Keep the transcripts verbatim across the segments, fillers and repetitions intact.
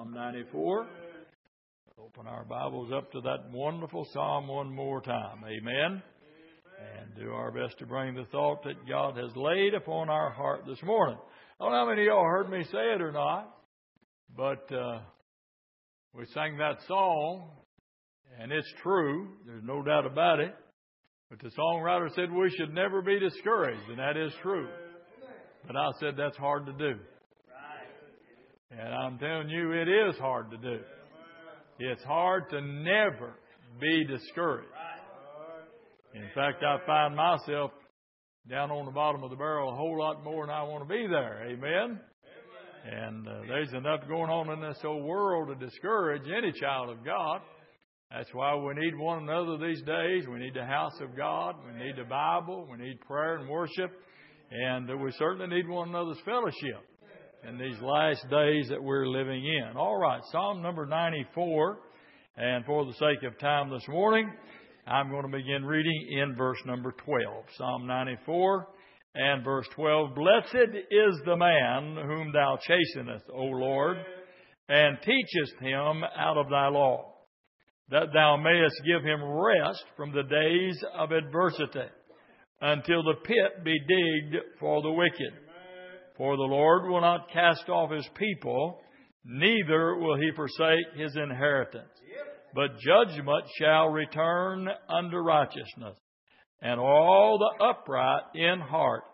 Psalm ninety-four. Open our Bibles up to that wonderful Psalm one more time. Amen. And do our best to bring the thought that God has laid upon our heart this morning. I don't know how many of y'all heard me say it or not, but uh, we sang that song, and it's true. There's no doubt about it. But the songwriter said we should never be discouraged, and that is true. But I said that's hard to do. And I'm telling you, it is hard to do. It's hard to never be discouraged. In fact, I find myself down on the bottom of the barrel a whole lot more than I want to be there. Amen? And uh, there's enough going on in this old world to discourage any child of God. That's why we need one another these days. We need the house of God. We need the Bible. We need prayer and worship. And uh, we certainly need one another's fellowship in these last days that we're living in. All right, Psalm number ninety-four. And for the sake of time this morning, I'm going to begin reading in verse number twelve. Psalm ninety-four and verse twelve. Blessed is the man whom thou chastenest, O Lord, and teachest him out of thy law, that thou mayest give him rest from the days of adversity, until the pit be digged for the wicked. For the Lord will not cast off his people, neither will he forsake his inheritance. But judgment shall return unto righteousness, and all the upright in heart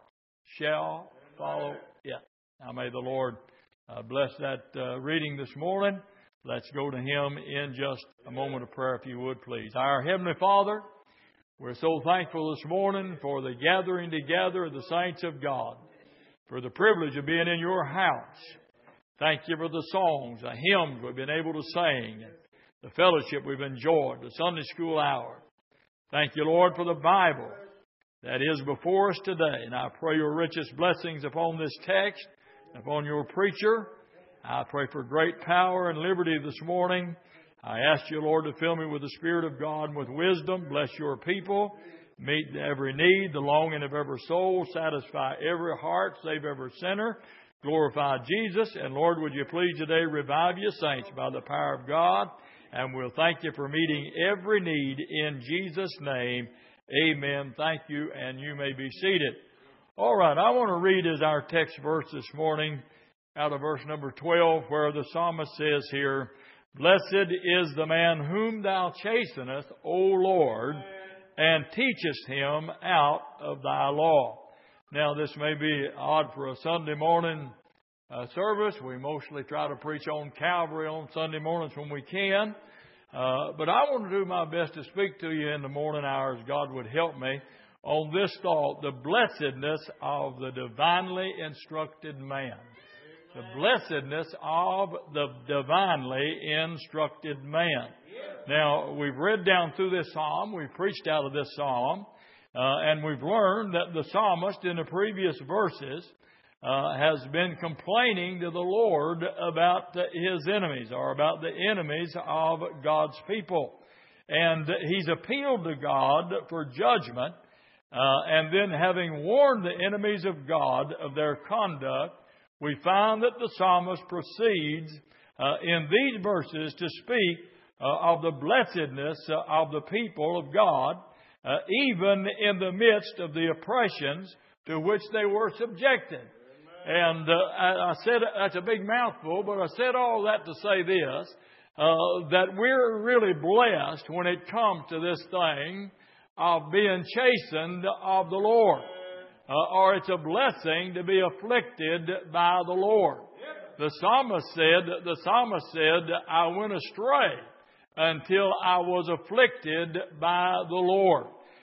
shall follow it. Now may the Lord uh, bless that uh, reading this morning. Let's go to Him in just a moment of prayer, if you would, please. Our Heavenly Father, we're so thankful this morning for the gathering together of the saints of God, for the privilege of being in your house. Thank you for the songs, the hymns we've been able to sing, and the fellowship we've enjoyed, the Sunday school hour. Thank you, Lord, for the Bible that is before us today. And I pray your richest blessings upon this text, upon your preacher. I pray for great power and liberty this morning. I ask you, Lord, to fill me with the Spirit of God and with wisdom. Bless your people. Meet every need, the longing of every soul. Satisfy every heart. Save every sinner. Glorify Jesus. And Lord, would you please today revive your saints by the power of God. And we'll thank you for meeting every need in Jesus' name. Amen. Thank you. And you may be seated. All right. I want to read as our text verse this morning out of verse number twelve, where the psalmist says here, Blessed is the man whom thou chastenest, O Lord, and teachest him out of thy law. Now, this may be odd for a Sunday morning uh, service. We mostly try to preach on Calvary on Sunday mornings when we can. Uh, but I want to do my best to speak to you in the morning hours. God would help me on this thought, the blessedness of the divinely instructed man. The blessedness of the divinely instructed man. Now, we've read down through this psalm. We've preached out of this psalm. Uh, and we've learned that the psalmist in the previous verses uh, has been complaining to the Lord about his enemies, or about the enemies of God's people. And he's appealed to God for judgment. Uh, and then having warned the enemies of God of their conduct, we find that the psalmist proceeds uh, in these verses to speak uh, of the blessedness uh, of the people of God, uh, even in the midst of the oppressions to which they were subjected. And uh, I, I said, that's a big mouthful, but I said all that to say this, uh, that we're really blessed when it comes to this thing of being chastened of the Lord. Uh, or it's a blessing to be afflicted by the Lord. The psalmist said, the psalmist said, I went astray until I was afflicted by the Lord.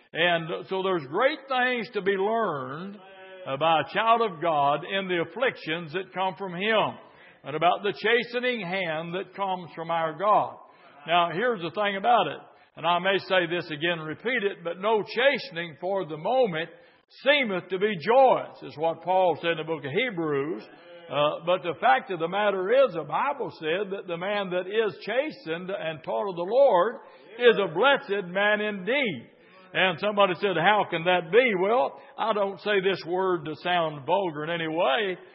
And so there's great things to be learned by a child of God in the afflictions that come from Him, and about the chastening hand that comes from our God. Now, here's the thing about it, and I may say this again and repeat it, but no chastening for the moment seemeth to be joyous, is what Paul said in the book of Hebrews. Uh, but the fact of the matter is, the Bible said that the man that is chastened and taught of the Lord is a blessed man indeed. And somebody said, how can that be? Well, I don't say this word to sound vulgar in any way,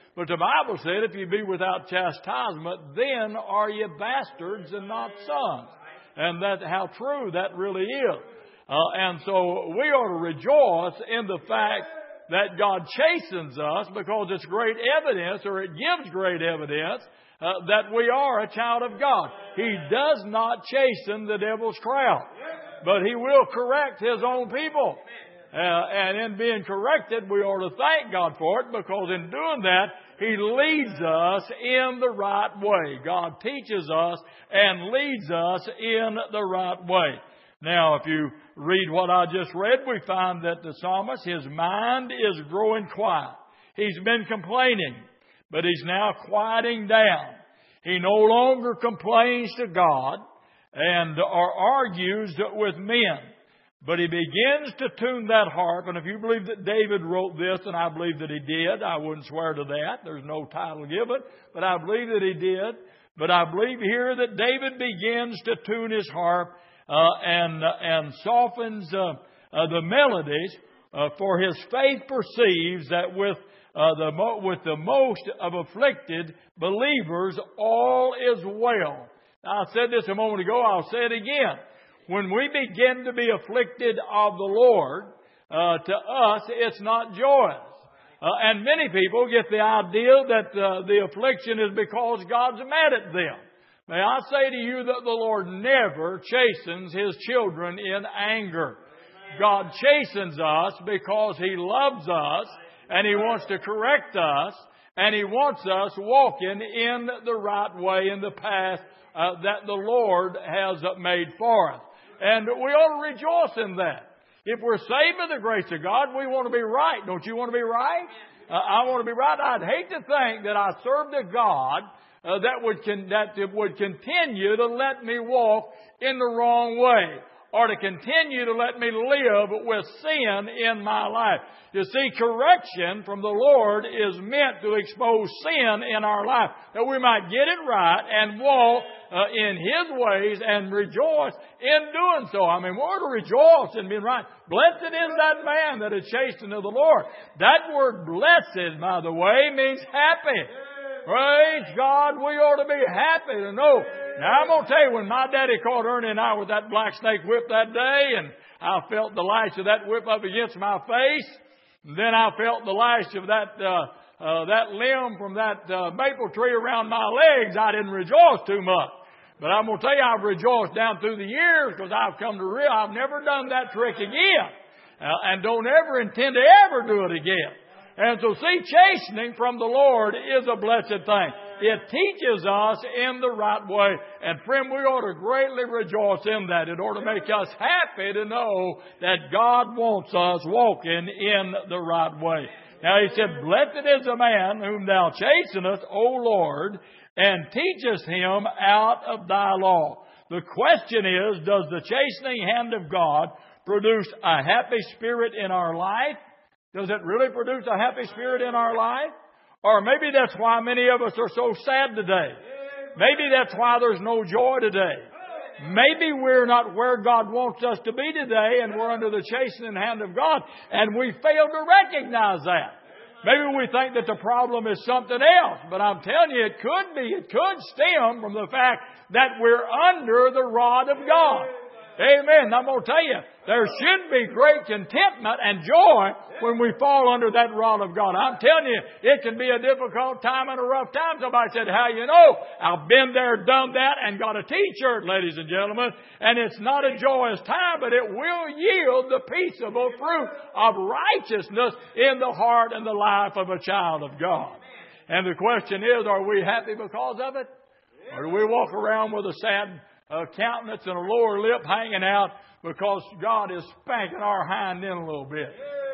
But the Bible said, if you be without chastisement, then are ye bastards and not sons. And that how true that really is. Uh, and so we ought to rejoice in the fact that God chastens us, because it's great evidence, or it gives great evidence, uh, that we are a child of God. He does not chasten the devil's crowd, but He will correct His own people. Uh, and in being corrected, we ought to thank God for it, because in doing that, He leads us in the right way. God teaches us and leads us in the right way. Now, if you read what I just read, we find that the psalmist, his mind is growing quiet. He's been complaining, but he's now quieting down. He no longer complains to God and or argues with men, but he begins to tune that harp. And if you believe that David wrote this, and I believe that he did, I wouldn't swear to that. There's no title given, but I believe that he did. But I believe here that David begins to tune his harp Uh, and uh, and softens uh, uh, the melodies, uh, for his faith perceives that with uh, the mo- with the most of afflicted believers all is well. Now, I said this a moment ago. I'll say it again. When we begin to be afflicted of the Lord, uh, to us it's not joyous. Uh, and many people get the idea that uh, the affliction is because God's mad at them. May I say to you that the Lord never chastens His children in anger. God chastens us because He loves us and He wants to correct us, and He wants us walking in the right way, in the path uh, that the Lord has made for us. And we ought to rejoice in that. If we're saved by the grace of God, we want to be right. Don't you want to be right? Uh, I want to be right. I'd hate to think that I served a God Uh, that would con- that would continue to let me walk in the wrong way, or to continue to let me live with sin in my life. You see, correction from the Lord is meant to expose sin in our life, that we might get it right and walk uh, in His ways and rejoice in doing so. I mean, we're to rejoice in being right. Blessed is that man that is chastened of the Lord. That word blessed, by the way, means happy. Praise God, we ought to be happy to know. Now, I'm going to tell you, when my daddy caught Ernie and I with that black snake whip that day, and I felt the lash of that whip up against my face, and then I felt the lash of that uh, uh, that limb from that uh, maple tree around my legs, I didn't rejoice too much. But I'm going to tell you, I've rejoiced down through the years, because I've come to realize I've never done that trick again, uh, and don't ever intend to ever do it again. And so, see, chastening from the Lord is a blessed thing. It teaches us in the right way. And friend, we ought to greatly rejoice in that. It ought to make us happy to know that God wants us walking in the right way. Now, He said, blessed is the man whom Thou chastenest, O Lord, and teachest him out of Thy law. The question is, does the chastening hand of God produce a happy spirit in our life? Does it really produce a happy spirit in our life? Or maybe that's why many of us are so sad today. Maybe that's why there's no joy today. Maybe we're not where God wants us to be today, and we're under the chastening hand of God, and we fail to recognize that. Maybe we think that the problem is something else, but I'm telling you, it could be. It could stem from the fact that we're under the rod of God. Amen. I'm going to tell you, there should be great contentment and joy when we fall under that rod of God. I'm telling you, it can be a difficult time and a rough time. Somebody said, how you know? I've been there, done that, and got a T-shirt, ladies and gentlemen. And it's not a joyous time, but it will yield the peaceable fruit of righteousness in the heart and the life of a child of God. And the question is, are we happy because of it? Or do we walk around with a sad A countenance and a lower lip hanging out because God is spanking our hind end a little bit?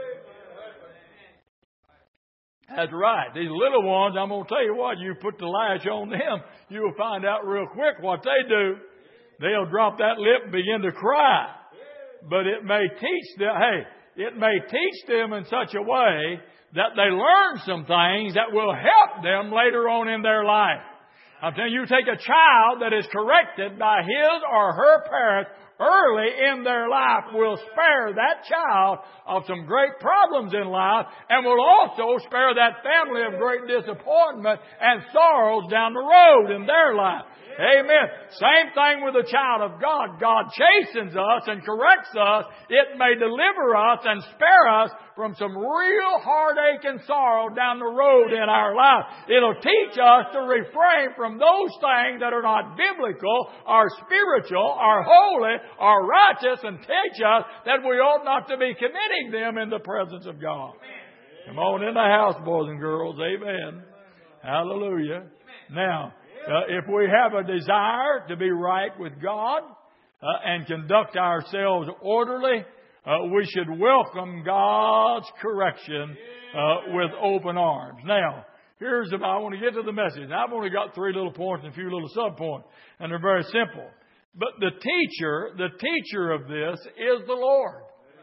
That's right. These little ones, I'm going to tell you what, you put the lash on them, you'll find out real quick what they do. They'll drop that lip and begin to cry. But it may teach them, hey, it may teach them in such a way that they learn some things that will help them later on in their life. I'm telling you, you take a child that is corrected by his or her parents early in their life will spare that child of some great problems in life, and will also spare that family of great disappointment and sorrows down the road in their life. Amen. Same thing with a child of God. God chastens us and corrects us. It may deliver us and spare us from some real heartache and sorrow down the road in our life. It'll teach us to refrain from those things that are not biblical, are spiritual, are holy, are righteous, and teach us that we ought not to be committing them in the presence of God. Come on in the house, boys and girls. Amen. Hallelujah. Now, Uh, if we have a desire to be right with God uh, and conduct ourselves orderly, uh, we should welcome God's correction uh, with open arms. Now, here's the, I want to get to the message. I've only got three little points and a few little sub-points, and they're very simple. But the teacher, the teacher of this is the Lord.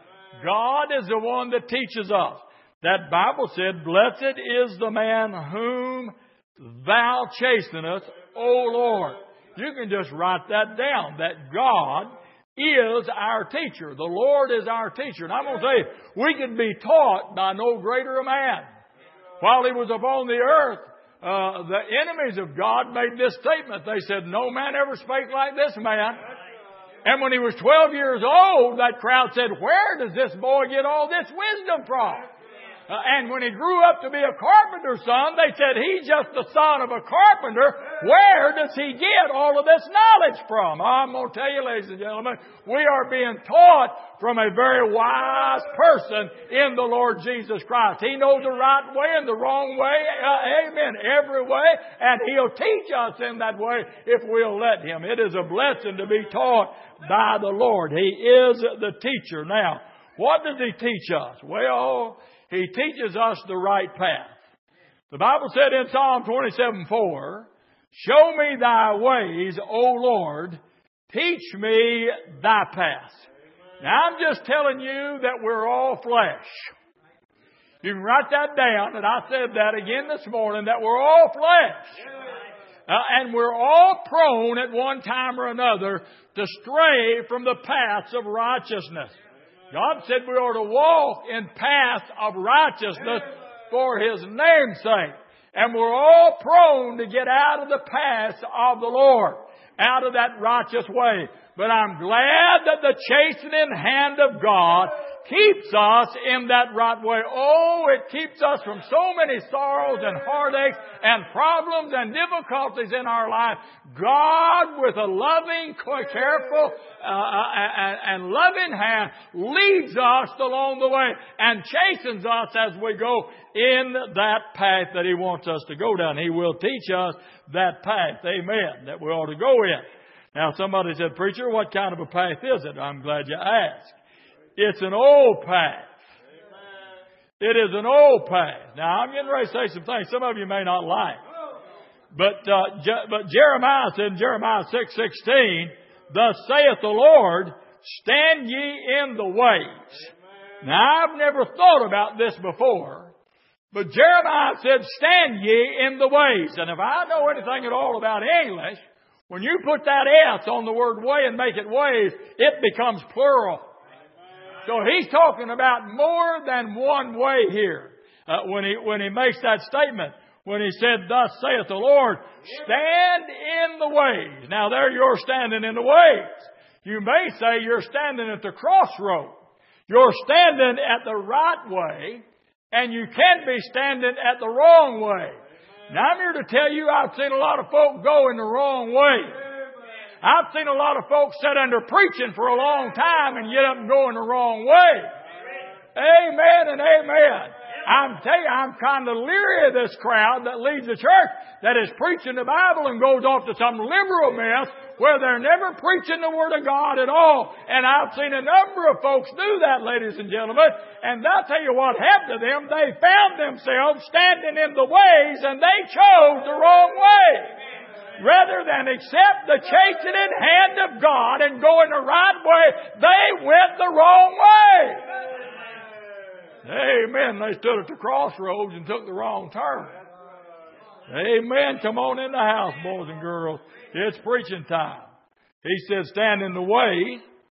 God is the one that teaches us. That Bible said, "Blessed is the man whom Thou chastenest, O Lord." You can just write that down, that God is our teacher. The Lord is our teacher. And I'm going to tell you, we can be taught by no greater a man. While He was upon the earth, uh, the enemies of God made this statement. They said, "No man ever spake like this man." And when He was twelve years old, that crowd said, "Where does this boy get all this wisdom from?" Uh, and when he grew up to be a carpenter's son, they said, "He's just the son of a carpenter. Where does he get all of this knowledge from?" I'm going to tell you, ladies and gentlemen, we are being taught from a very wise person in the Lord Jesus Christ. He knows the right way and the wrong way. Uh, amen. Every way. And He'll teach us in that way if we'll let Him. It is a blessing to be taught by the Lord. He is the teacher. Now, what does He teach us? Well, He teaches us the right path. The Bible said in Psalm twenty-seven four, "Show me Thy ways, O Lord. Teach me Thy paths." Now, I'm just telling you that we're all flesh. You can write that down, and I said that again this morning, that we're all flesh. Uh, and we're all prone at one time or another to stray from the paths of righteousness. God said we ought to walk in paths of righteousness for His name's sake. And we're all prone to get out of the paths of the Lord, out of that righteous way. But I'm glad that the chastening hand of God keeps us in that right way. Oh, it keeps us from so many sorrows and heartaches and problems and difficulties in our life. God, with a loving, careful, uh, and, and loving hand, leads us along the way and chastens us as we go in that path that He wants us to go down. He will teach us that path, amen, that we ought to go in. Now, somebody said, "Preacher, what kind of a path is it?" I'm glad you asked. It's an old path. It is an old path. Now, I'm getting ready to say some things some of you may not like. But uh, Je- but Jeremiah said in Jeremiah six sixteen, "Thus saith the Lord, stand ye in the ways." Now, I've never thought about this before, but Jeremiah said, "Stand ye in the ways." And if I know anything at all about English, when you put that S on the word way and make it ways, it becomes plural. So He's talking about more than one way here uh, when he when he makes that statement. When He said, "Thus saith the Lord, stand in the ways." Now there you're standing in the ways. You may say you're standing at the crossroad. You're standing at the right way, and you can be standing at the wrong way. Now I'm here to tell you, I've seen a lot of folk go in the wrong way. I've seen a lot of folks sit under preaching for a long time and get up and go in the wrong way. Amen and amen. I'm telling you, I'm kind of leery of this crowd that leads the church that is preaching the Bible and goes off to some liberal mess where they're never preaching the Word of God at all. And I've seen a number of folks do that, ladies and gentlemen. And I'll tell you what happened to them. They found themselves standing in the ways and they chose the wrong way. Rather than accept the chastening hand of God and go in the right way, they went the wrong way. Amen. They stood at the crossroads and took the wrong turn. Amen. Come on in the house, boys and girls. It's preaching time. He said, "Stand in the way."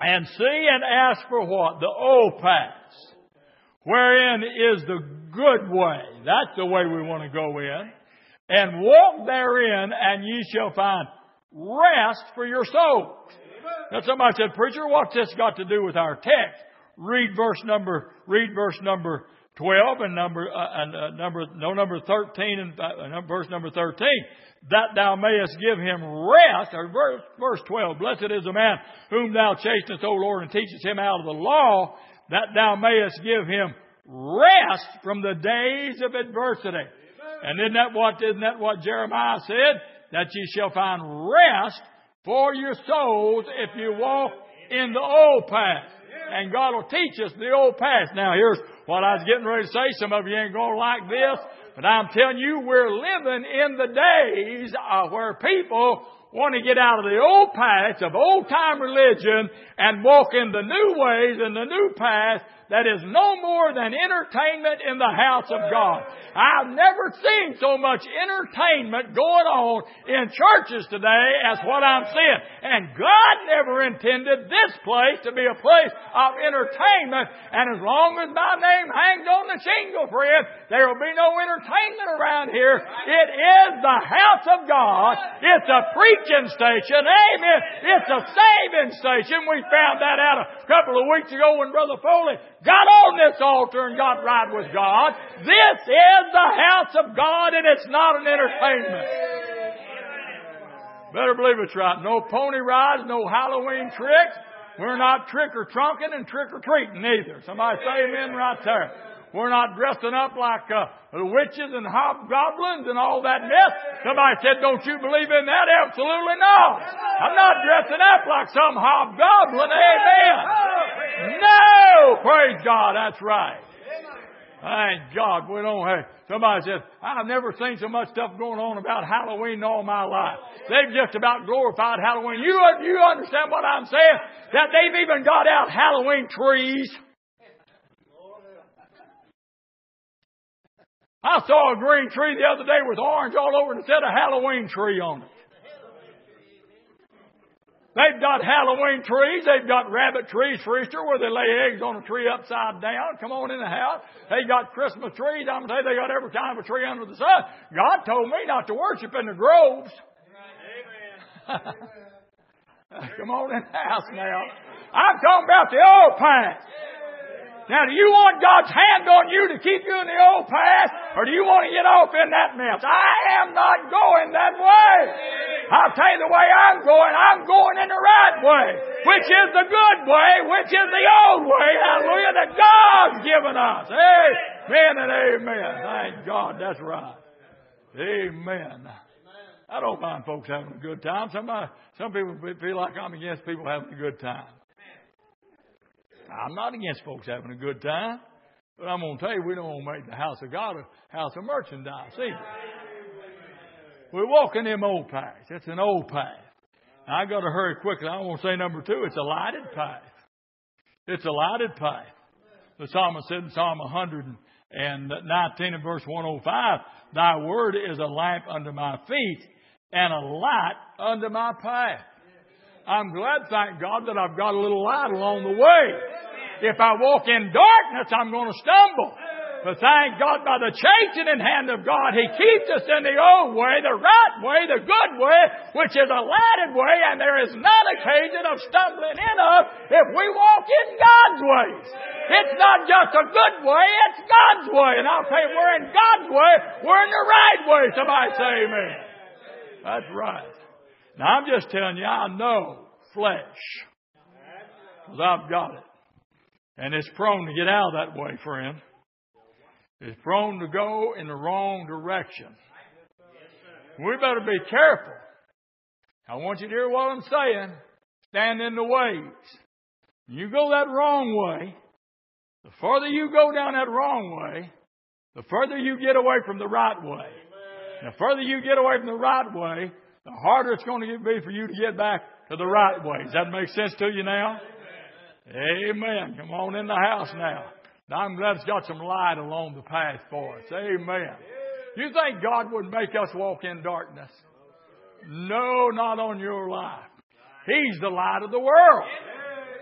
And see and ask for what? The old paths, wherein is the good way. That's the way we want to go in. And walk therein, and ye shall find rest for your souls. Now somebody said, preacher, what's this got to do with our text? Read verse number, read verse number twelve and number, uh, and uh, number, no, number thirteen and uh, verse number thirteen. That thou mayest give him rest, or verse, verse twelve, blessed is the man whom thou chastenest, O Lord, and teachest him out of the law, that thou mayest give him rest from the days of adversity. And isn't that what, isn't that what Jeremiah said? That ye shall find rest for your souls if you walk in the old path. And God will teach us the old path. Now here's what I was getting ready to say. Some of you ain't going to like this. But I'm telling you, we're living in the days uh, where people want to get out of the old paths of old-time religion and walk in the new ways and the new path that is no more than entertainment in the house of God. I've never seen so much entertainment going on in churches today as what I'm seeing. And God never intended this place to be a place of entertainment. And as long as my name hangs on the shingle, friend, there will be no entertainment around here. It is the house of God. It's a preaching station. Amen. It's a saving station. We found that out a couple of weeks ago when Brother Foley got on this altar and got right with God. This is the house of God, and it's not an entertainment. Better believe it's right. No pony rides, no Halloween tricks. We're not trick-or-trunking and trick-or-treating either. Somebody say amen right there. We're not dressing up like uh, witches and hobgoblins and all that mess. Somebody said, don't you believe in that? Absolutely not. I'm not dressing up like some hobgoblin. Amen. No! Praise God. That's right. Thank God we don't have. Somebody said, I've never seen so much stuff going on about Halloween in all my life. They've just about glorified Halloween. You, you understand what I'm saying? That they've even got out Halloween trees. I saw a green tree the other day with orange all over it and said a Halloween tree on it. They've got Halloween trees. They've got rabbit trees for Easter where they lay eggs on a tree upside down. Come on in the house. They got Christmas trees. I'm going to tell you, they got every kind of a tree under the sun. God told me not to worship in the groves. Amen. Come on in the house now. I'm talking about the old path. Now, do you want God's hand on you to keep you in the old path? Or do you want to get off in that mess? I am not going that way. I'll tell you the way I'm going. I'm going in the right way. Which is the good way. Which is the old way. Hallelujah. That God's given us. Amen and amen. Thank God. That's right. Amen. I don't mind folks having a good time. Somebody, some people feel like I'm against people having a good time. I'm not against folks having a good time, but I'm going to tell you, we don't want to make the house of God a house of merchandise either. We're walking them old paths. It's an old path. Now, I got to hurry quickly. I want to say number two, it's a lighted path. It's a lighted path. The psalmist said in Psalm one nineteen and verse one oh five, thy word is a lamp unto my feet and a light unto my path. I'm glad, thank God, that I've got a little light along the way. If I walk in darkness, I'm going to stumble. But thank God, by the chastening hand of God, He keeps us in the old way, the right way, the good way, which is a lighted way, and there is not occasion of stumbling in us if we walk in God's ways. It's not just a good way, it's God's way. And I'll tell you, we're in God's way, we're in the right way. Somebody say amen. That's right. Now, I'm just telling you, I know flesh. Because I've got it. And it's prone to get out of that way, friend. It's prone to go in the wrong direction. We better be careful. I want you to hear what I'm saying. Stand in the ways. When you go that wrong way, the further you go down that wrong way, the further you get away from the right way. And the further you get away from the right way, the harder it's going to be for you to get back to the right way. Does that make sense to you now? Amen. Come on in the house now. Now I'm glad it's got some light along the path for us. Amen. You think God would make us walk in darkness? No, not on your life. He's the light of the world.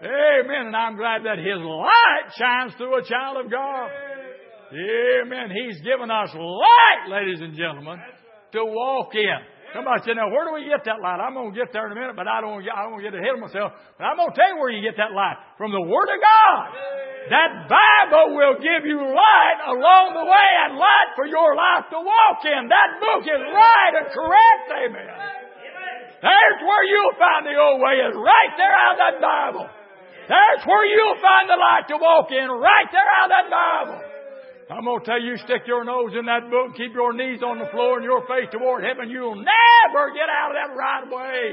Amen. And I'm glad that His light shines through a child of God. Amen. He's given us light, ladies and gentlemen, to walk in. Somebody said, now where do we get that light? I'm going to get there in a minute, but I don't, I don't want to get ahead of myself. But I'm going to tell you where you get that light. From the Word of God. That Bible will give you light along the way and light for your life to walk in. That book is right and correct. Amen. There's where you'll find the old way, is right there out of that Bible. There's where you'll find the light to walk in, right there out of that Bible. I'm going to tell you, stick your nose in that book, keep your knees on the floor and your face toward heaven. You'll never get out of that right way.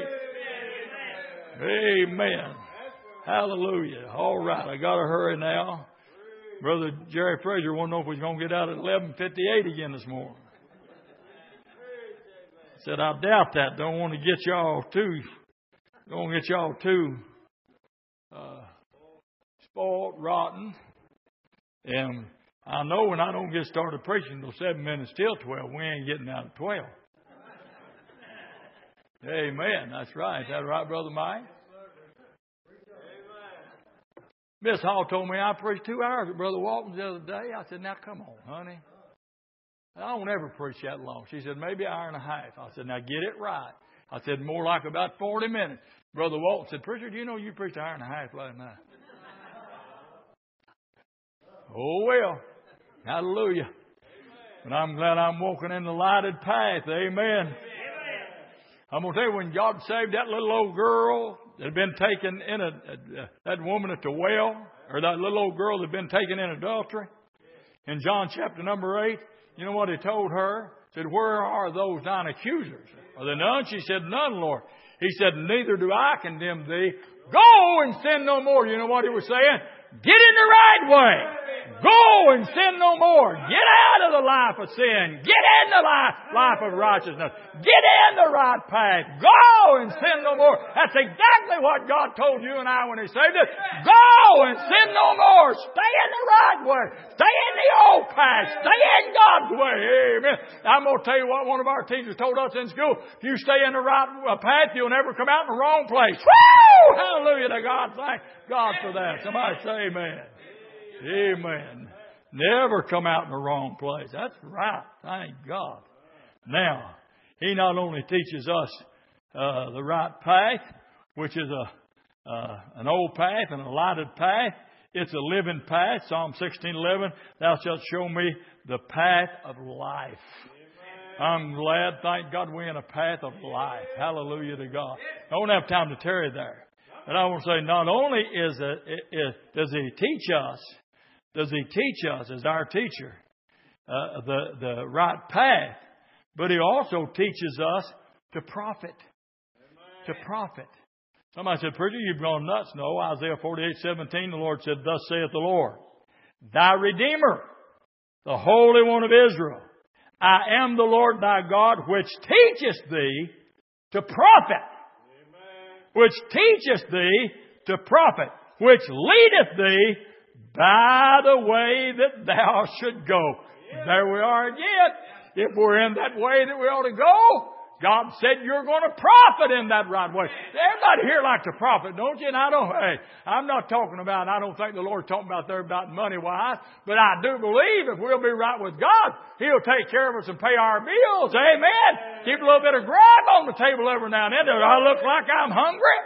Amen. Hallelujah. All right, I got to hurry now. Brother Jerry Fraser won't know if we're going to get out at eleven fifty-eight again this morning. Said, I doubt that. Don't want to get y'all too, don't want to get y'all too uh, spoiled, rotten. And I know when I don't get started preaching until seven minutes till twelve, we ain't getting out at twelve. Amen. That's right. Is that right, Brother Mike? Miss Hall told me I preached two hours at Brother Walton's the other day. I said, now come on, honey. I don't ever preach that long. She said, maybe an hour and a half. I said, now get it right. I said, more like about forty minutes. Brother Walton said, preacher, do you know you preached an hour and a half last night? Oh, well. Hallelujah. But I'm glad I'm walking in the lighted path. Amen. I'm going to tell you, when God saved that little old girl that had been taken in a, uh, that woman at the well, or that little old girl that had been taken in adultery, in John chapter number eight, you know what He told her? He said, where are those nine accusers? Are there none? She said, none, Lord. He said, neither do I condemn thee. Go and sin no more. You know what He was saying? Get in the right way. Go and sin no more. Get out of the life of sin. Get in the life, life of righteousness. Get in the right path. Go and sin no more. That's exactly what God told you and I when He saved us. Go and sin no more. Stay in the right way. Stay in the old path. Stay in God's way. Amen. I'm going to tell you what one of our teachers told us in school. If you stay in the right path, you'll never come out in the wrong place. Woo! Hallelujah to God. Thank God for that. Somebody say amen. Amen. Never come out in the wrong place. That's right. Thank God. Now, He not only teaches us uh, the right path, which is a uh, an old path and a lighted path. It's a living path. Psalm sixteen eleven. Thou shalt show me the path of life. I'm glad, thank God, we're in a path of life. Hallelujah to God. I don't have time to tarry there. But I want to say, not only is it, it, does He teach us, does He teach us as our teacher uh, the, the right path, but He also teaches us to profit. To profit. Somebody said, preacher, you've gone nuts. No, Isaiah forty-eight seventeen, the Lord said, thus saith the Lord, thy Redeemer, the Holy One of Israel. I am the Lord thy God, which teacheth thee to profit. Which teacheth thee to profit. Which leadeth thee by the way that thou should go. There we are again. If we're in that way that we ought to go, God said you're going to profit in that right way. Everybody here likes to profit, don't you? And I don't, hey, I'm not talking about, I don't think the Lord's talking about there about money-wise, but I do believe if we'll be right with God, He'll take care of us and pay our bills. Amen. Keep a little bit of grub on the table every now and then. Do I look like I'm hungry?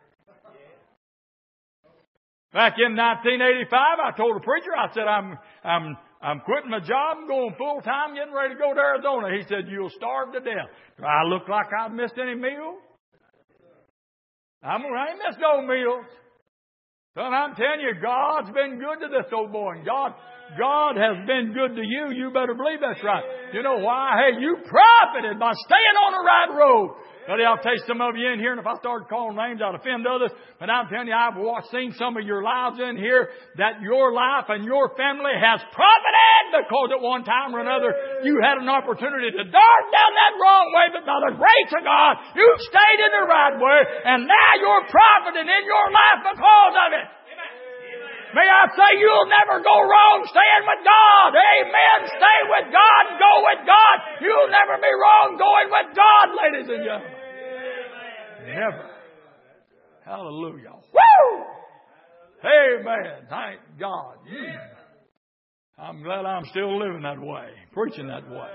Back in nineteen eighty-five, I told a preacher, I said, I'm, I'm, I'm quitting my job and going full time, getting ready to go to Arizona. He said, you'll starve to death. Do I look like I've missed any meals? I'm, I ain't missed no meals. Son, I'm telling you, God's been good to this old boy. And God, God has been good to you. You better believe that's right. You know why? Hey, you profited by staying on the right road. Buddy, I'll tell you some of you in here, and if I started calling names, I'd offend others. But I'm telling you, I've watched, seen some of your lives in here that your life and your family has profited because at one time or another you had an opportunity to dart down that wrong way, but by the grace of God, you stayed in the right way, and now you're profiting in your life because of it. May I say you'll never go wrong staying with God. Amen. Stay with God. Go with God. You'll never be wrong going with God, ladies and gentlemen. Never. Hallelujah. Woo! Amen. Thank God. I'm glad I'm still living that way, preaching that way.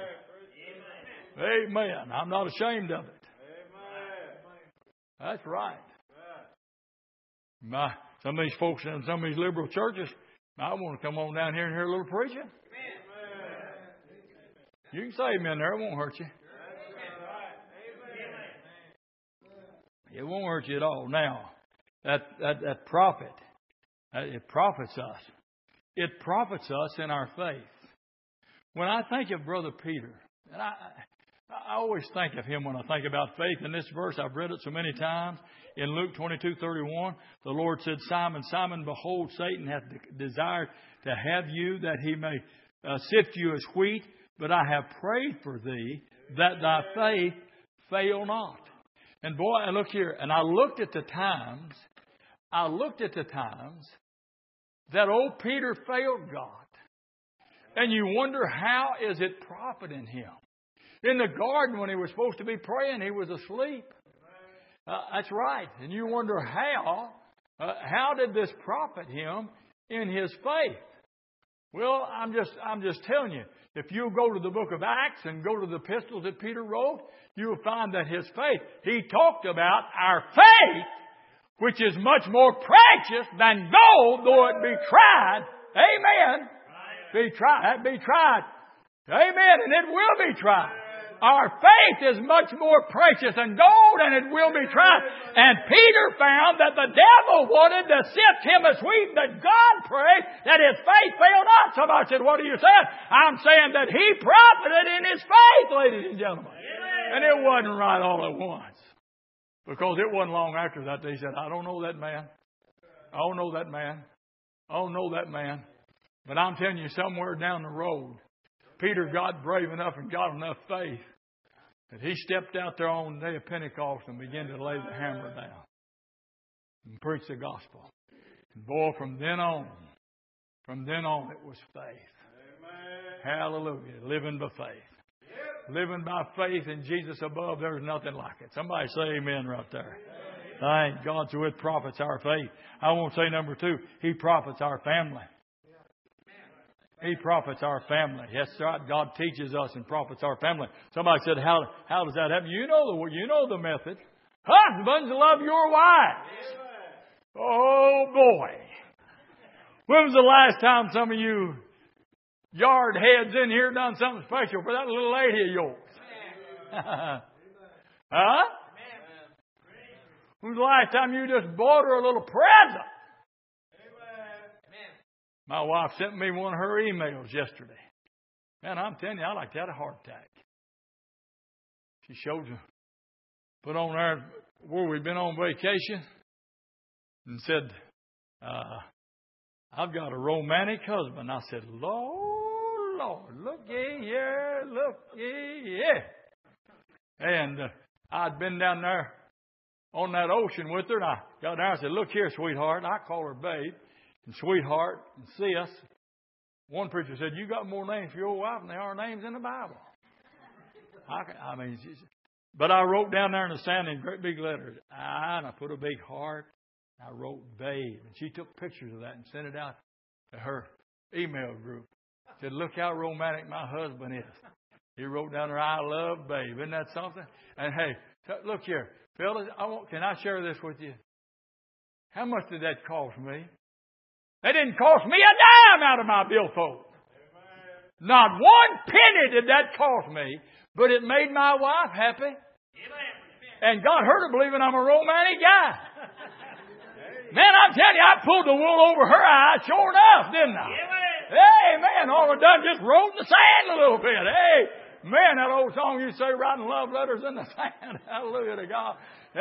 Amen. I'm not ashamed of it. That's right. My, some of these folks in some of these liberal churches, I want to come on down here and hear a little preaching. You can say amen there. It won't hurt you. It won't hurt you at all. Now, that, that, that prophet, it profits us. It profits us in our faith. When I think of Brother Peter, and I, I always think of him when I think about faith. In this verse, I've read it so many times. In Luke twenty-two thirty-one, the Lord said, Simon, Simon, behold, Satan hath desired to have you, that he may uh, sift you as wheat. But I have prayed for thee, that thy faith fail not. And boy, I look here, and I looked at the times, I looked at the times that old Peter failed God. And you wonder, how is it profiting him? In the garden, when he was supposed to be praying, he was asleep. Uh, that's right. And you wonder how, uh, how did this profit him in his faith? Well, I'm just, I'm just telling you, if you go to the book of Acts and go to the epistles that Peter wrote, you'll find that his faith, he talked about our faith, which is much more precious than gold, though it be tried. Amen. Be tried. Be tried. Amen. And it will be tried. Our faith is much more precious than gold, and it will be tried. And Peter found that the devil wanted to sift him as wheat, but God prayed that his faith failed not. Somebody said, what are you saying? I'm saying that he profited in his faith, ladies and gentlemen. And it wasn't right all at once. Because it wasn't long after that they said, I don't know that man. I don't know that man. I don't know that man. But I'm telling you, somewhere down the road, Peter got brave enough and got enough faith that he stepped out there on the day of Pentecost and began to lay the hammer down and preach the gospel. And boy, from then on, from then on, it was faith. Amen. Hallelujah. Living by faith. Yep. Living by faith in Jesus above, there's nothing like it. Somebody say amen right there. Amen. Thank God, so it profits our faith. I won't say number two, he profits our family. He profits our family. Yes, right. God teaches us and profits our family. Somebody said, how, how does that happen? You know the, you know the method. Husbands, love your wives. Oh, boy. When was the last time some of you yard heads in here done something special for that little lady of yours? Huh? When was the last time you just bought her a little present? My wife sent me one of her emails yesterday. Man, I'm telling you, I like to have a heart attack. She showed you, put on there where we'd been on vacation and said, uh, I've got a romantic husband. I said, Lord, Lord, look ye here, look ye here. And uh, I'd been down there on that ocean with her, and I got down and said, look here, sweetheart. I call her babe. And sweetheart and sis. One preacher said, you got more names for your wife than there are names in the Bible. I, I mean, but I wrote down there in the sand in great big letters, I, and I put a big heart. I wrote babe. And she took pictures of that and sent it out to her email group. Said, look how romantic my husband is. He wrote down there, I love babe. Isn't that something? And hey, look here. Fellas, I want, can I share this with you? How much did that cost me? It didn't cost me a dime out of my billfold. Amen. Not one penny did that cost me, but it made my wife happy. Amen. And got her to believing I'm a romantic guy. Man, I'm telling you, I pulled the wool over her eyes sure enough, didn't I? Hey, man, all I done just wrote in the sand a little bit. Hey, man, that old song you say, writing love letters in the sand. Hallelujah to God.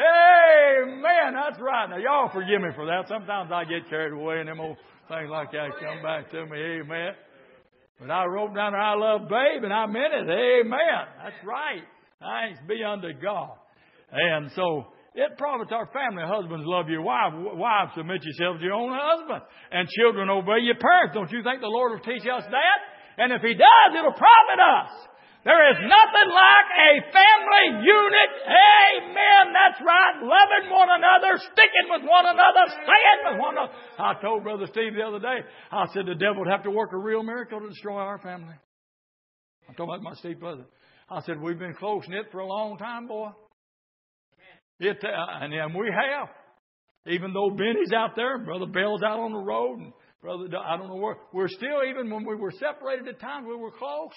Amen. That's right. Now, y'all forgive me for that. Sometimes I get carried away and them old things like that come back to me. Amen. But I wrote down there, I love babe, and I meant it. Amen. That's right. Thanks be unto God. And so, it profits our family. Husbands, love your wife. Wives, submit yourselves to your own husband. And children, obey your parents. Don't you think the Lord will teach us that? And if He does, it'll profit us. There is nothing like a family unit. Amen. That's right. Loving one another, sticking with one another, staying with one another. I told Brother Steve the other day, I said the devil would have to work a real miracle to destroy our family. I'm talking about my Steve brother. I said, we've been close-knit for a long time, boy. It, uh, and, and we have. Even though Benny's out there, and Brother Bell's out on the road, and Brother, I don't know where, we're still, even when we were separated at times, we were close.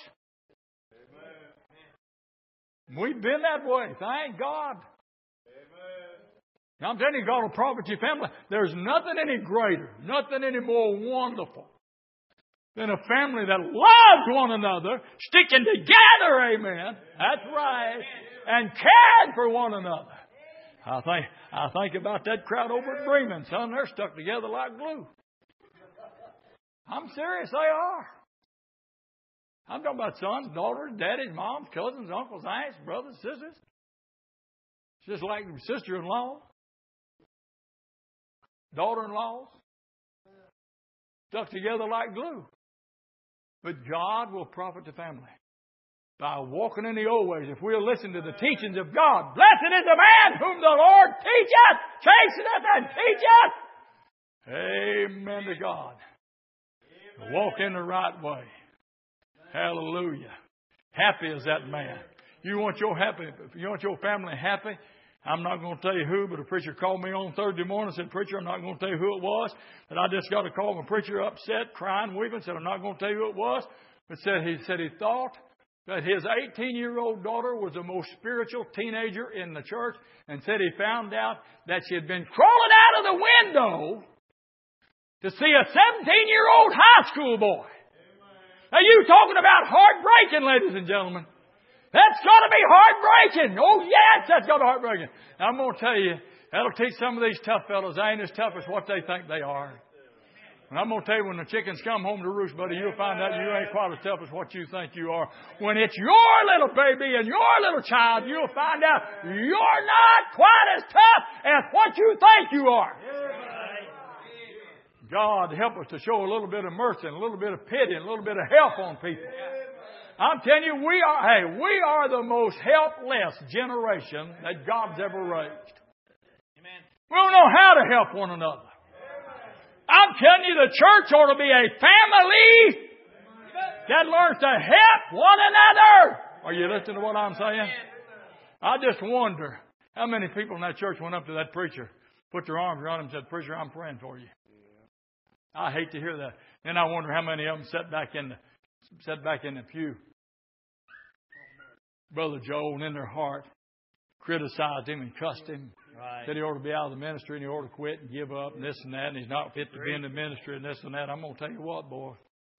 Amen. We've been that way. Thank God. Amen. Now, I'm telling you, God will profit your family. There's nothing any greater, nothing any more wonderful than a family that loves one another, sticking together, amen. That's right. And caring for one another. I think I think about that crowd over at Bremen, son. They're stuck together like glue. I'm serious, they are. I'm talking about sons, daughters, daddies, moms, cousins, uncles, aunts, brothers, sisters. It's just like sister-in-law, daughter-in-laws, stuck together like glue. But God will profit the family by walking in the old ways. If we'll listen to the teachings of God. Blessed is the man whom the Lord teacheth, chasteneth, and teacheth. Amen to God. Walk in the right way. Hallelujah. Happy is that man. You want your happy, you want your family happy? I'm not going to tell you who, but a preacher called me on Thursday morning and said, preacher, I'm not going to tell you who it was. But I just got a call from a preacher upset, crying, weeping, said, I'm not going to tell you who it was. But said he said he thought that his eighteen-year-old daughter was the most spiritual teenager in the church, and said he found out that she had been crawling out of the window to see a seventeen-year-old high school boy. Now, you talking about heartbreaking, ladies and gentlemen. That's got to be heartbreaking. Oh, yes, that's got to be heartbreaking. Now, I'm going to tell you, that'll teach some of these tough fellows they ain't as tough as what they think they are. And I'm going to tell you, when the chickens come home to roost, buddy, you'll find out you ain't quite as tough as what you think you are. When it's your little baby and your little child, you'll find out you're not quite as tough as what you think you are. God help us to show a little bit of mercy and a little bit of pity and a little bit of help on people. I'm telling you, we are, hey, we are the most helpless generation that God's ever raised. Amen. We don't know how to help one another. I'm telling you, the church ought to be a family that learns to help one another. Are you listening to what I'm saying? I just wonder how many people in that church went up to that preacher, put their arms around him and said, preacher, I'm praying for you. I hate to hear that. Then I wonder how many of them sat back in the sat back in the pew. Brother Joel, and in their heart, criticized him and cussed him. Right. Said he ought to be out of the ministry and he ought to quit and give up and this and that, and he's not fit to be in the ministry and this and that. I'm going to tell you what, boy.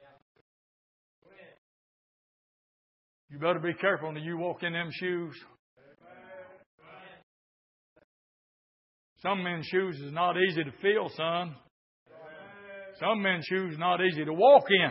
You better be careful when you walk in them shoes. Some men's shoes is not easy to fill, son. Some men's shoes are not easy to walk in.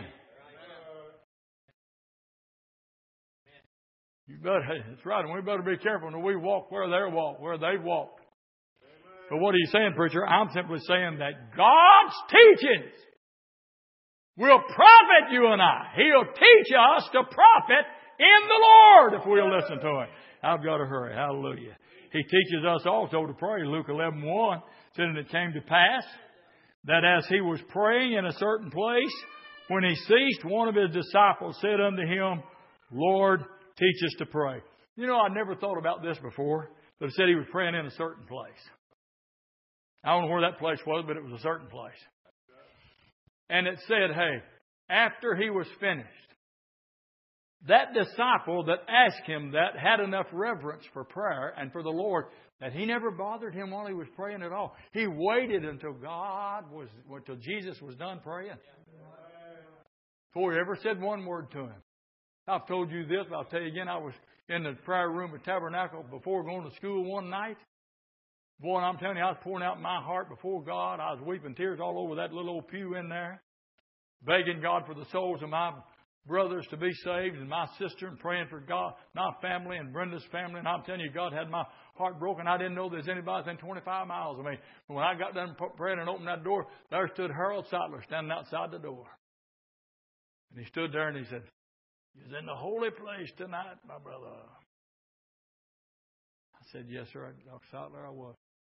You better, that's right, and we better be careful when we walk where they walk, where they walk. So what are you saying, preacher? I'm simply saying that God's teachings will profit you and I. He'll teach us to profit in the Lord if we'll listen to Him. I've got to hurry. Hallelujah. He teaches us also to pray. Luke eleven one said, and it came to pass that as he was praying in a certain place, when he ceased, one of his disciples said unto him, Lord, teach us to pray. You know, I never thought about this before, but it said he was praying in a certain place. I don't know where that place was, but it was a certain place. And it said, hey, after he was finished, that disciple that asked him that had enough reverence for prayer and for the Lord that he never bothered him while he was praying at all. He waited until God was, until Jesus was done praying, before he ever said one word to him. I've told you this, but I'll tell you again. I was in the prayer room at Tabernacle before going to school one night. Boy, and I'm telling you, I was pouring out my heart before God. I was weeping tears all over that little old pew in there, begging God for the souls of my brothers to be saved and my sister, and praying for God, my family and Brenda's family. And I'm telling you, God had my heart broken. I didn't know there's anybody within twenty-five miles of me. But when I got done praying and opened that door, there stood Harold Sattler standing outside the door. And he stood there and he said, "You're in the holy place tonight, my brother." I said, "Yes, sir, Doctor Sattler, I was."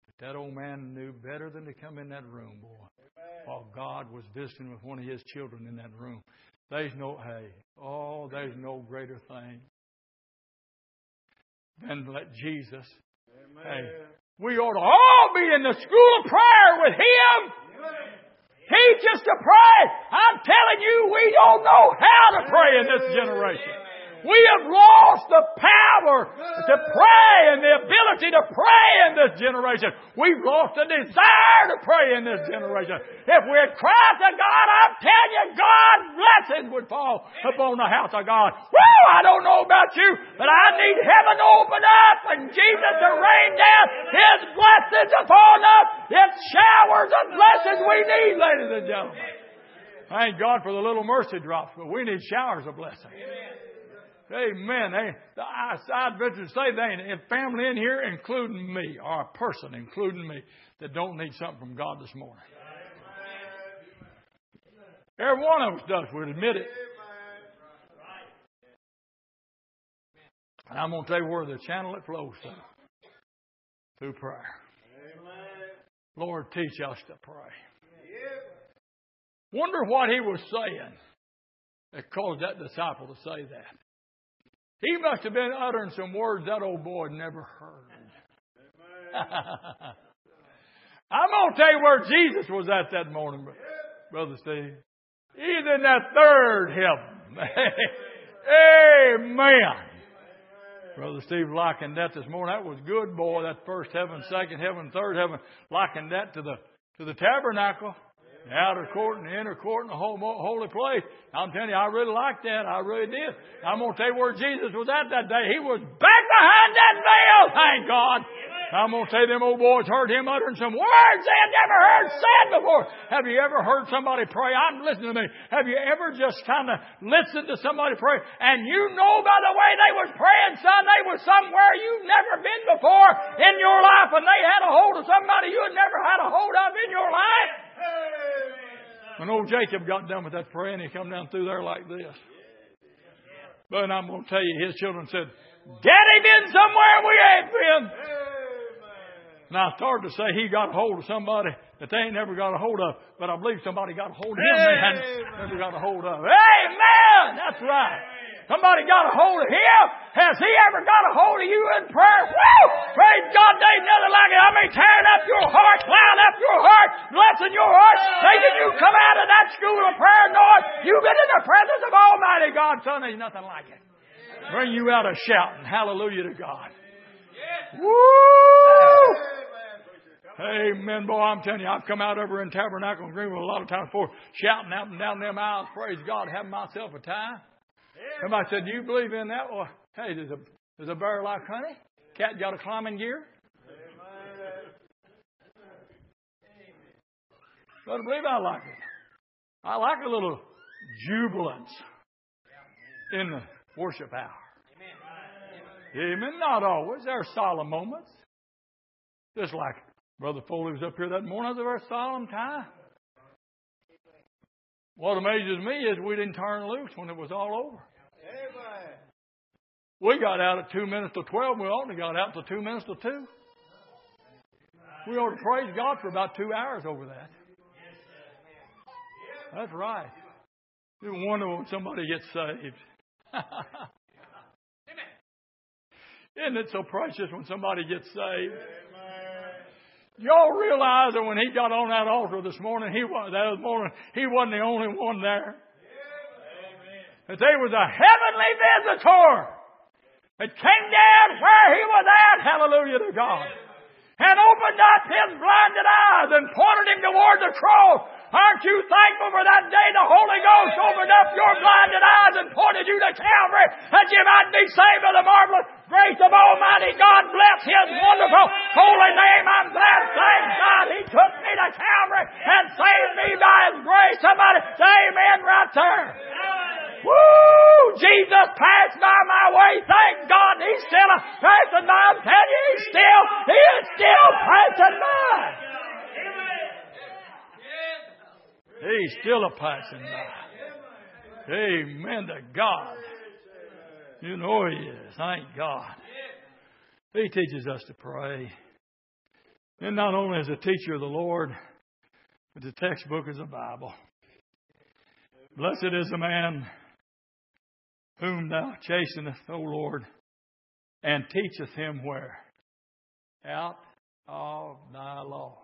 But that old man knew better than to come in that room, boy. While God was visiting with one of His children in that room. There's no, hey, oh, there's no greater thing than to let Jesus. Amen. Hey, we ought to all be in the school of prayer with Him. Amen. Teach us to pray. I'm telling you, we don't know how to pray in this generation. We have lost the power to pray and the ability to pray in this generation. We've lost the desire to pray in this generation. If we'd cry to God, I'm telling you, God's blessings would fall upon the house of God. Woo! I don't know about you, but I need heaven to open up and Jesus to rain down His blessings upon us. It's showers of blessings we need, ladies and gentlemen. Thank God for the little mercy drops, but we need showers of blessing. Amen. They, I, I'd venture to say there ain't a family in here, including me, or a person, including me, that don't need something from God this morning. Every one of us does. We'll admit it. And I'm going to tell you where the channel it flows through. Through prayer. Lord, teach us to pray. Wonder what He was saying that caused that disciple to say that. He must have been uttering some words that old boy never heard. I'm going to tell you where Jesus was at that morning, Brother Steve. He's in that third heaven. Amen. Brother Steve likened that this morning. That was good, boy. That first heaven, second heaven, third heaven. Likened that to the to the tabernacle. The outer court and the inner court and the whole holy place. I'm telling you, I really liked that. I really did. I'm going to tell you where Jesus was at that day. He was back behind that veil, thank God. I'm going to tell you, them old boys heard Him uttering some words they had never heard said before. Have you ever heard somebody pray? I'm listening to me. Have you ever just kind of listened to somebody pray? And you know by the way they was praying, son, they was somewhere you've never been before in your life, and they had a hold of somebody you had never had a hold of in your life. When old Jacob got done with that praying, he come down through there like this. But I'm going to tell you, his children said, Daddy been somewhere we ain't been. Now, it's hard to say he got a hold of somebody that they ain't never got a hold of, but I believe somebody got a hold of him they hadn't never got a hold of. Amen! That's right. Somebody got a hold of him. Has he ever got a hold of you in prayer? Woo! Praise God, there ain't nothing like it. I mean, tearing up your heart, plowing up your heart, blessing your heart, making you come out of that school of prayer noise. You've been in the presence of Almighty God, son. There's nothing like it. Bring you out of shouting. Hallelujah to God. Woo! Amen, boy. I'm telling you, I've come out over in Tabernacle and Greenville a lot of times before, shouting out and down them aisles, praise God, having myself a time. Somebody said, do you believe in that? Well, hey, does a, does a bear like honey? Cat got a climbing gear? But I believe I like it. I like a little jubilance in the worship hour. Amen. Not always. There are solemn moments. Just like Brother Foley was up here that morning. It was a very solemn time. What amazes me is we didn't turn loose when it was all over. Amen. We got out at two minutes to twelve. We only got out to two minutes to two. We ought to praise God for about two hours over that. That's right. You wonder when somebody gets saved. Isn't it so precious when somebody gets saved? Y'all realize that when he got on that altar this morning, he was that morning he wasn't the only one there. That there was a heavenly visitor that came down where he was at, hallelujah to God, and opened up his blinded eyes and pointed him toward the cross. Aren't you thankful for that day the Holy Ghost opened up your blinded eyes and pointed you to Calvary that you might be saved by the marvelous grace of Almighty God? Bless His wonderful holy name. I'm glad, thank God, He took me to Calvary and saved me by His grace. Somebody say amen right there. Woo! Jesus passed by my way. Thank God He's still passing by. I'm telling you, He's still, He is still passing by. He's still a passing by. Amen to God. You know He is. Thank God. He teaches us to pray. And not only as a teacher of the Lord, but the textbook is a Bible. Blessed is the man whom thou chastenest, O Lord, and teacheth him where? Out of thy law.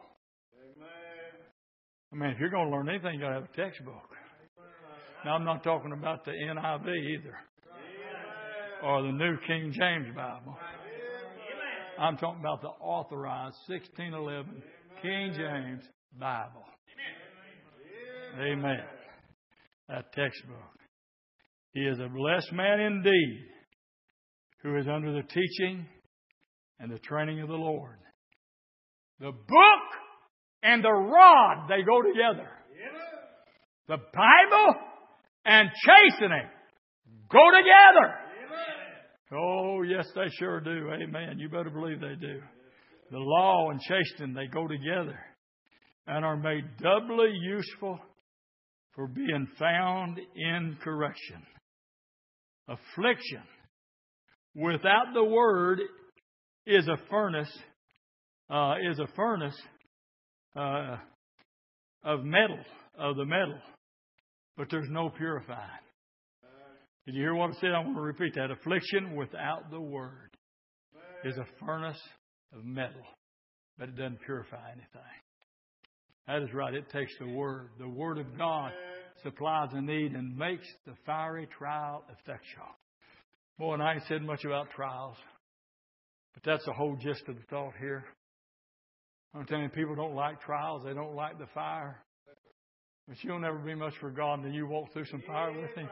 I mean, if you're going to learn anything, you've got to have a textbook. Now, I'm not talking about the N I V either, or the New King James Bible. I'm talking about the authorized sixteen eleven King James Bible. Amen. That textbook. He is a blessed man indeed who is under the teaching and the training of the Lord. The book and the rod, they go together. The Bible and chastening go together. Oh, yes, they sure do. Amen. You better believe they do. The law and chastening, they go together and are made doubly useful for being found in correction. Affliction without the word is a furnace, uh, is a furnace uh, of metal, of the metal, but there's no purifying. Did you hear what I said? I want to repeat that. Affliction without the word is a furnace of metal, but it doesn't purify anything. That is right. It takes the word. The word of God supplies a need and makes the fiery trial effectual. Boy, and I ain't said much about trials, but that's the whole gist of the thought here. I'm telling you, people don't like trials. They don't like the fire. But you'll never be much for God until you walk through some fire with Him.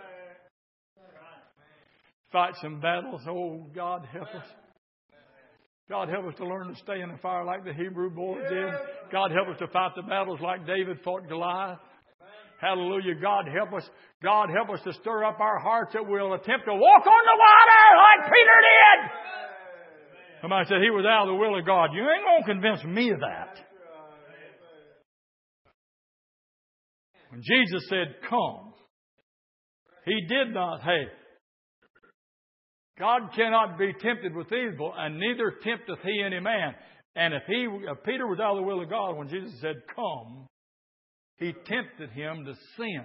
Fight some battles. Oh, God help us. God help us to learn to stay in the fire like the Hebrew boys did. God help us to fight the battles like David fought Goliath. Hallelujah. God help us. God help us to stir up our hearts that we'll attempt to walk on the water like Peter did. Somebody said he was out of the will of God. You ain't going to convince me of that. When Jesus said, come, He did not, hey, God cannot be tempted with evil, and neither tempteth He any man. And if he, if Peter was out of the will of God, when Jesus said, come, He tempted him to sin.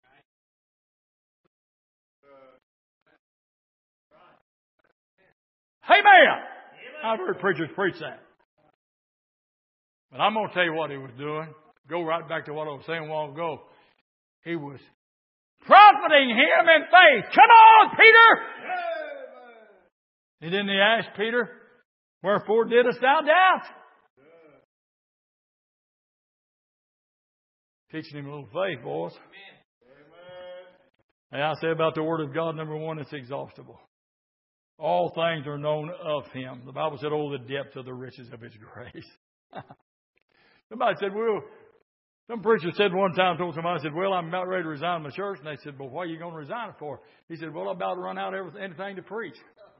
Amen. I've heard preachers preach that. But I'm going to tell you what He was doing. Go right back to what I was saying a while ago. He was profiting him in faith. Come on, Peter! And then He asked Peter, wherefore didst thou doubt? Teaching him a little faith, boys. And I say about the Word of God, number one, it's exhaustible. All things are known of Him. The Bible said, oh, the depth of the riches of His grace. Somebody said, well, some preacher said one time, told somebody, said, well, I'm about ready to resign my church. And they said, well, what are you going to resign it for? He said, well, I'm about to run out of everything, anything to preach.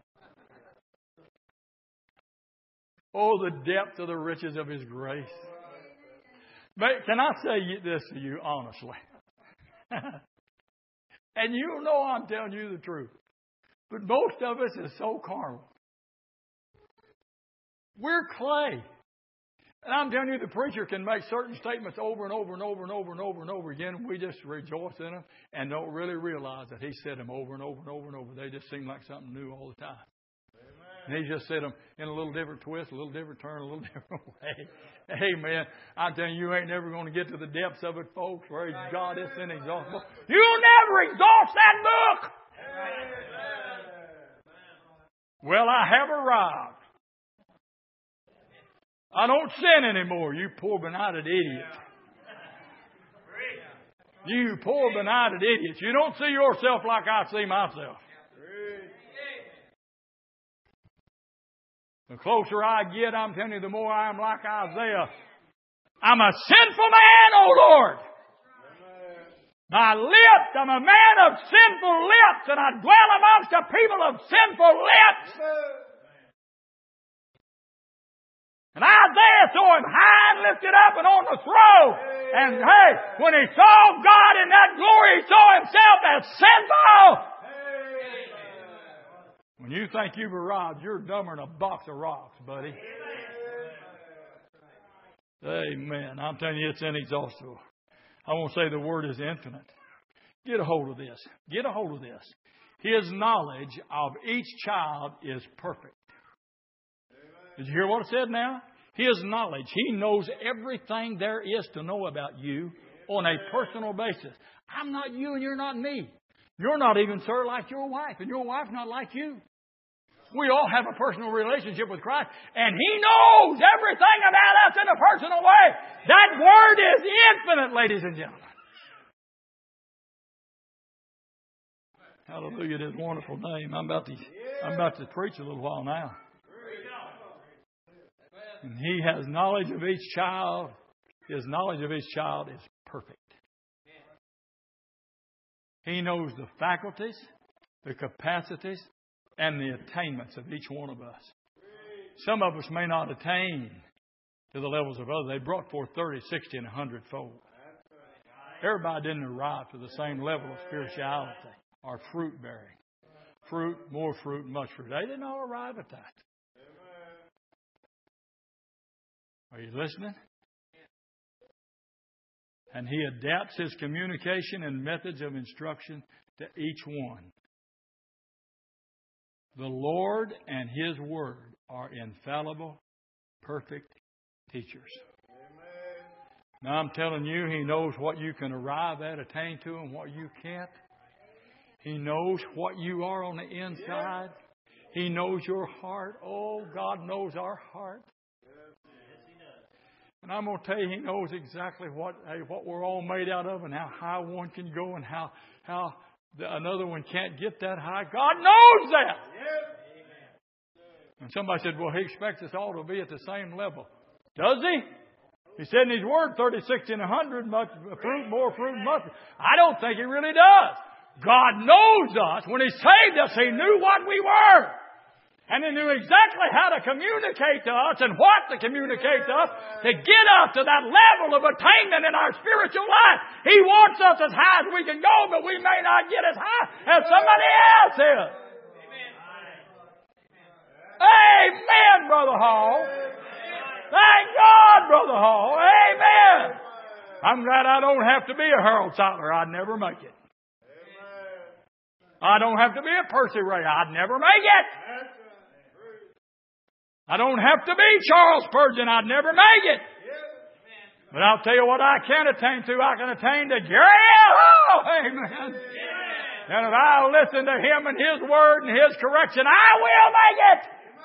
Oh, the depth of the riches of His grace. But can I say this to you honestly? And you know I'm telling you the truth. But most of us is so carnal. We're clay. And I'm telling you, the preacher can make certain statements over and over and over and over and over and over again. And we just rejoice in them and don't really realize that he said them over and over and over and over. They just seem like something new all the time. And he just said them in a little different twist, a little different turn, a little different way. Amen. I'm telling you, you ain't never going to get to the depths of it, folks. Praise God, it's inexhaustible. You'll never exhaust that book. Well, I have arrived. I don't sin anymore, you poor benighted idiot. You poor benighted idiots. You don't see yourself like I see myself. The closer I get, I'm telling you, the more I'm like Isaiah. I'm a sinful man, O Lord. My lips, I'm a man of sinful lips, and I dwell amongst a people of sinful lips. And Isaiah saw Him high and lifted up and on the throne. And hey, when he saw God in that glory, he saw himself as sinful. When you think you've arrived, you're dumber than a box of rocks, buddy. Amen. I'm telling you, it's inexhaustible. I won't say the word is infinite. Get a hold of this. Get a hold of this. His knowledge of each child is perfect. Did you hear what it said now? His knowledge. He knows everything there is to know about you on a personal basis. I'm not you and you're not me. You're not even, sir, like your wife, and your wife not like you. We all have a personal relationship with Christ, and He knows everything about us in a personal way. That word is infinite, ladies and gentlemen. Hallelujah, His wonderful name. I'm about to, I'm about to preach a little while now. And He has knowledge of each child. His knowledge of each child is perfect. He knows the faculties, the capacities, and the attainments of each one of us. Some of us may not attain to the levels of others. They brought forth thirty, sixty, and a hundred fold. Everybody didn't arrive to the same level of spirituality or fruit bearing. Fruit, more fruit, much fruit. They didn't all arrive at that. Are you listening? And He adapts His communication and methods of instruction to each one. The Lord and His Word are infallible, perfect teachers. Now I'm telling you, He knows what you can arrive at, attain to, and what you can't. He knows what you are on the inside. He knows your heart. Oh, God knows our heart. And I'm going to tell you, He knows exactly what hey, what we're all made out of and how high one can go and how, how the, another one can't get that high. God knows that. And somebody said, well, He expects us all to be at the same level. Does He? He said in His Word, thirty, sixty, and a hundred, much fruit, more fruit, much. I don't think He really does. God knows us. When He saved us, He knew what we were. And He knew exactly how to communicate to us and what to communicate to us to get us to that level of attainment in our spiritual life. He wants us as high as we can go, but we may not get as high as somebody else is. Amen, Brother Hall. Thank God, Brother Hall. Amen. I'm glad I don't have to be a Harold Sattler. I'd never make it. I don't have to be a Percy Ray. I'd never make it. I don't have to be Charles Spurgeon. I'd never make it. But I'll tell you what I can attain to. I can attain to Gary L. Hall. Amen. And if I'll listen to Him and His Word and His correction, I will make it.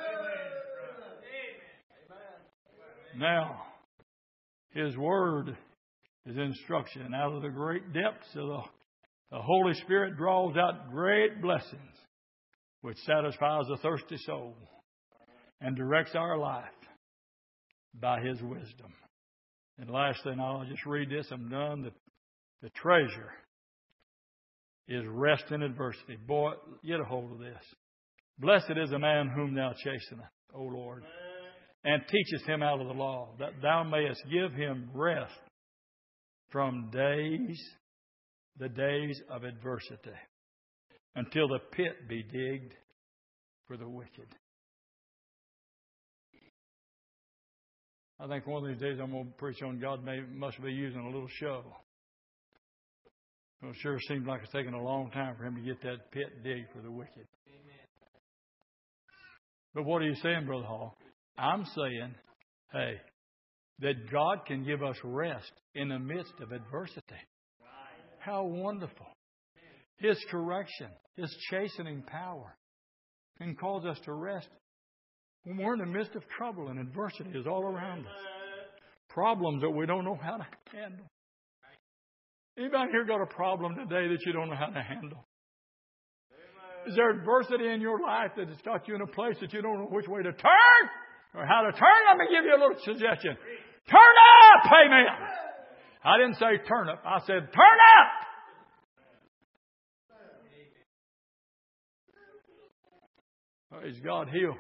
Now, His Word is instruction. Out of the great depths of the, the Holy Spirit draws out great blessings, which satisfies a thirsty soul and directs our life by His wisdom. And lastly, now I'll just read this. I'm done. The, the treasure is rest in adversity. Boy, get a hold of this. Blessed is the man whom Thou chastenest, O Lord, and teachest him out of the law, that Thou mayest give him rest from days, the days of adversity, until the pit be digged for the wicked. I think one of these days I'm going to preach on God may, must be using a little shovel. Well, it sure seems like it's taking a long time for Him to get that pit digged for the wicked. Amen. But what are you saying, Brother Hall? I'm saying, hey, that God can give us rest in the midst of adversity. How wonderful. His correction, His chastening power can cause us to rest when we're in the midst of trouble and adversity is all around us. Problems that we don't know how to handle. Anybody here got a problem today that you don't know how to handle? Is there adversity in your life that has got you in a place that you don't know which way to turn or how to turn? Let me give you a little suggestion. Turn up, amen. I didn't say turn up. I said turn up. Praise God, heal.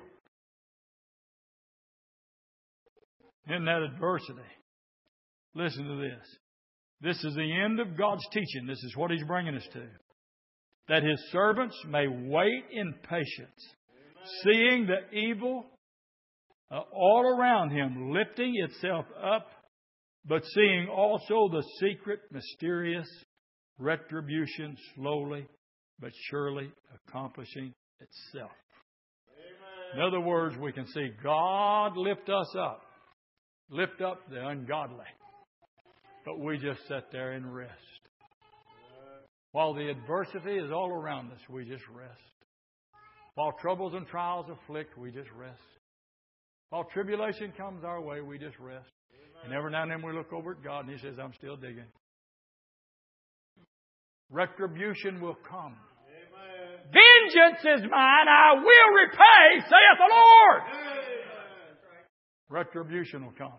In that adversity. Listen to this. This is the end of God's teaching. This is what He's bringing us to. That His servants may wait in patience, seeing the evil uh, all around him lifting itself up but seeing also the secret, mysterious retribution slowly but surely accomplishing itself. Amen. In other words, we can see God lift us up, lift up the ungodly, but we just sit there and rest. While the adversity is all around us, we just rest. While troubles and trials afflict, we just rest. While tribulation comes our way, we just rest. And every now and then we look over at God and He says, I'm still digging. Retribution will come. Amen. Vengeance is mine, I will repay, saith the Lord. Amen. Retribution will come.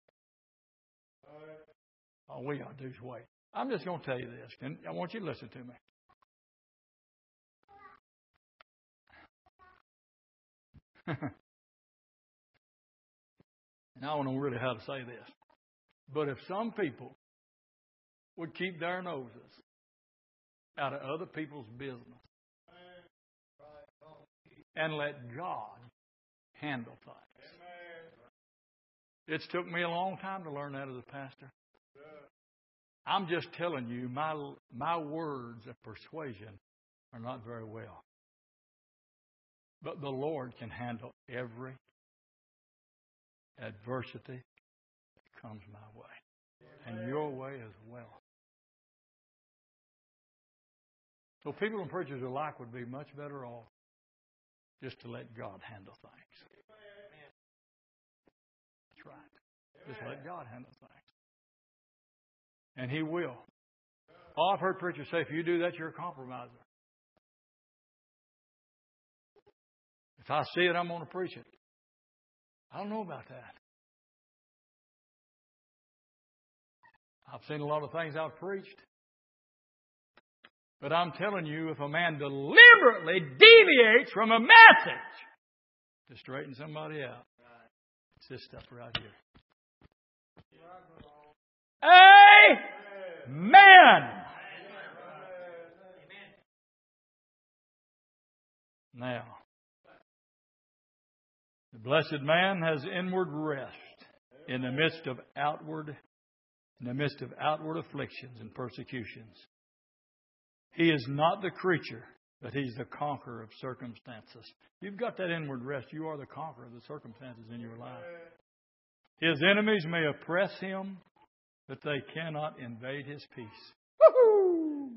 All we got to do is wait. I'm just going to tell you this, and I want you to listen to me. And I don't know really how to say this. But if some people would keep their noses out of other people's business and let God handle things. It's took me a long time to learn that as a pastor. I'm just telling you, my my words of persuasion are not very well. But the Lord can handle every adversity that comes my way. And your way as well. So people and preachers alike would be much better off just to let God handle things. That's right. Just let God handle things. And He will. Oh, I've heard preachers say, if you do that, you're a compromiser. If I see it, I'm going to preach it. I don't know about that. I've seen a lot of things I've preached. But I'm telling you, if a man deliberately deviates from a message to straighten somebody out, it's this stuff right here. Amen. Now, the blessed man has inward rest in the midst of outward, in the midst of outward afflictions and persecutions. He is not the creature, but he's the conqueror of circumstances. You've got that inward rest. You are the conqueror of the circumstances in your life. His enemies may oppress him, but they cannot invade his peace. Woo-hoo!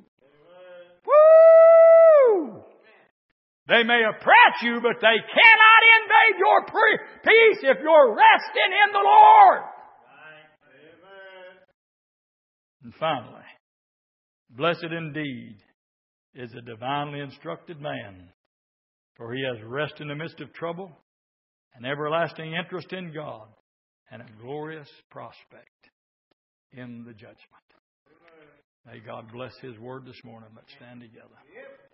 Woo! They may oppress you, but they cannot invade your pre- peace if you're resting in the Lord. And finally, blessed indeed is a divinely instructed man, for he has rest in the midst of trouble, an everlasting interest in God, and a glorious prospect in the judgment. May God bless His word this morning. Let's stand together.